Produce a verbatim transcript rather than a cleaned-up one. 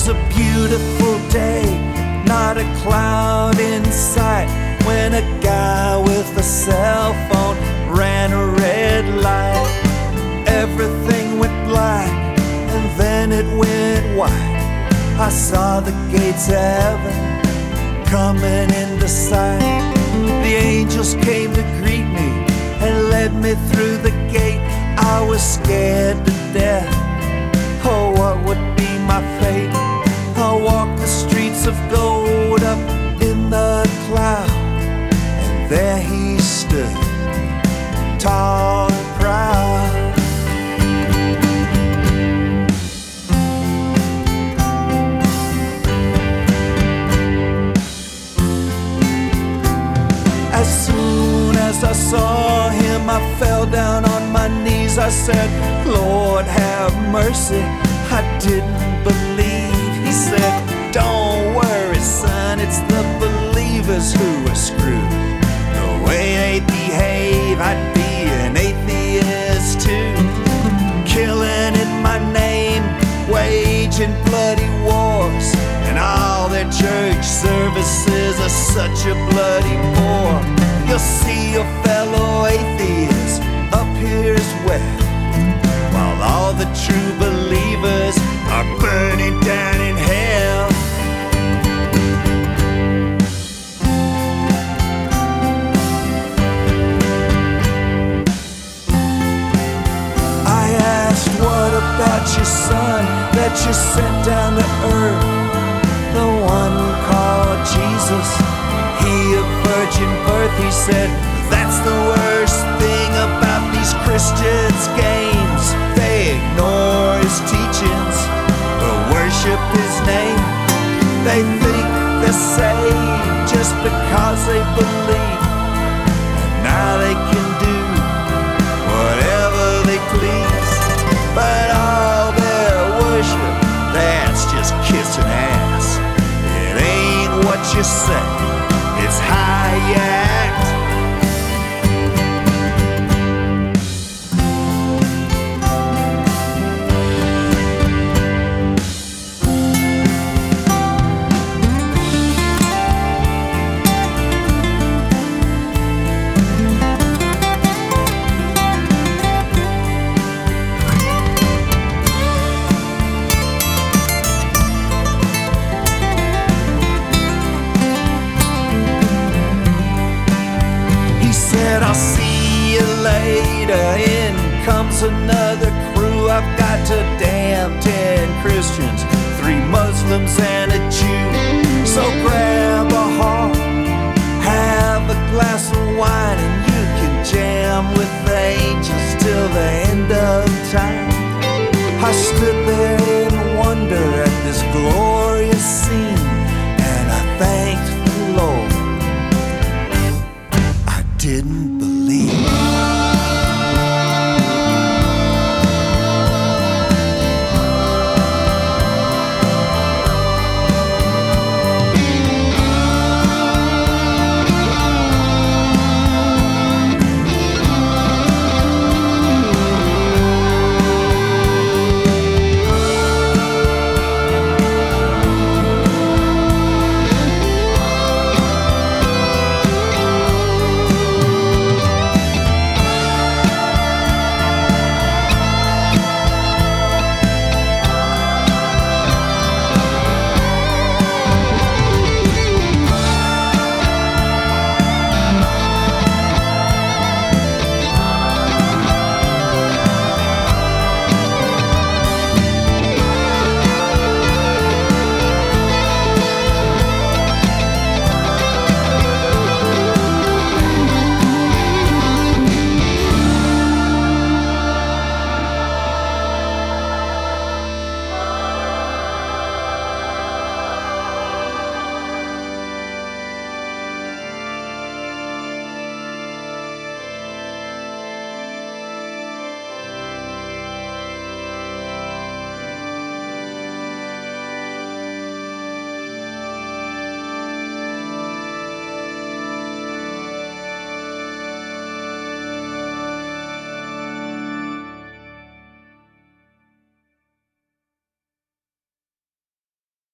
was a beautiful day, not a cloud in sight, when a guy with a cell phone ran a red light. Everything went black and then it went white. I saw the gates of heaven coming into sight. The angels came to greet me and led me through the gate. I was scared to death. Oh, what would be my fate? I walked the streets of gold up in the cloud, and there he stood, tall and proud. As soon as I saw him, I fell down on my knees. I said, Lord, have mercy, I didn't believe. He said, don't worry, son, it's the believers who are screwed. The way they behave, I'd be an atheist too. Killing in my name, waging bloody wars, and all their church services are such a bloody bore. You'll see your fellow atheists up here as well, while all the true believers are burning down in hell. I asked, what about your son that you sent down to earth? The one called Jesus, he of virgin birth. He said, that's the worst thing about these Christians' games. They ignore his teachings, but worship his name. They think they're saved just because they believe, and now they can do whatever they please. But all their worship, that's just kissing ass. It ain't what you say, it's how you act. I'll see you later. In comes another crew. I've got to damn ten Christians, three Muslims and a Jew. So grab a heart, have a glass of wine, and you can jam with the angels till the end of time. I stood there in wonder at this glorious scene, and I thanked